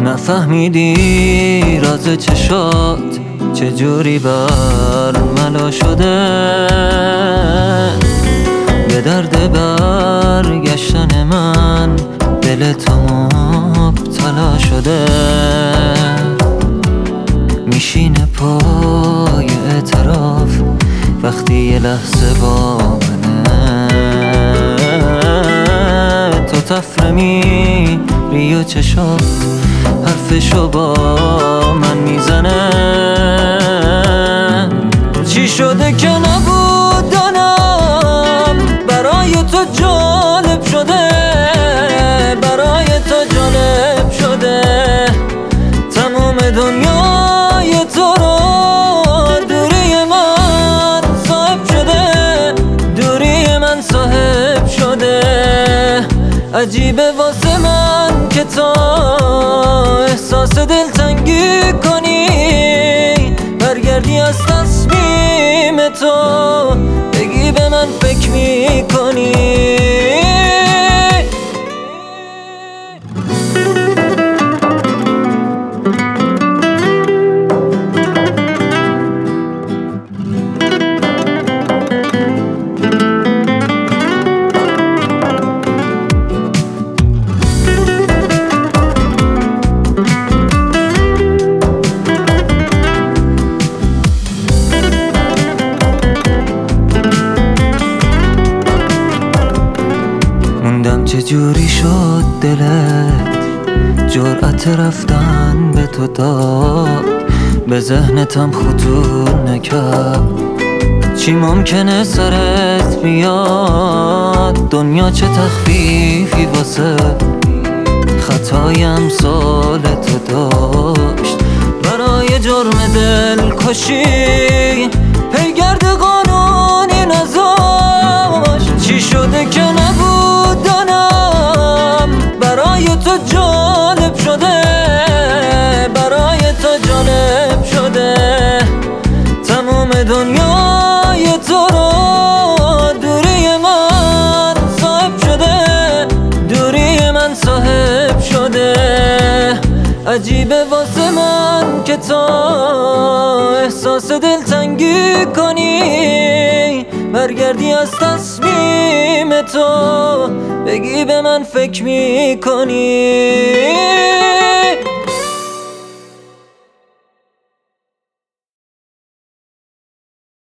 نفهمیدی راز چشات چجوری برملا شده، به درد برگشتن من دل تو مبتلا شده. میشینه پای اعتراف وقتی یه لحظه با منه، تو تفره میری و چشات حرفشو با من میزنه. چی شده که نبودنم برای تو جالب شده، برای تو جالب شده. تموم دنیای تو رو دوری من صاحب شده، دوری من صاحب شده. عجیبه واسه من که تو احساس دلتنگی کنی، برگردی از تصمیم تو بگی به من فکر میکنی. چجوری شد دلت جرأت رفتن به تو داد، به ذهنتم خطور نکرد چی ممکنه سرت بیاد. دنیا چه تخفیفی واسه خطایم سال تو داشت، برای جرم دلکشی پیگرد قانونی نذاشت. چی شده که نبودنم برای تو جالب شده، برای تو جالب شده. تموم دنیای تو رو دوری من صاحب شده، دوری من صاحب شده. عجیبه واسه من که تو احساس دلتنگی کنی، برگردی از تصمیم تو بگی به من فکر میکنی.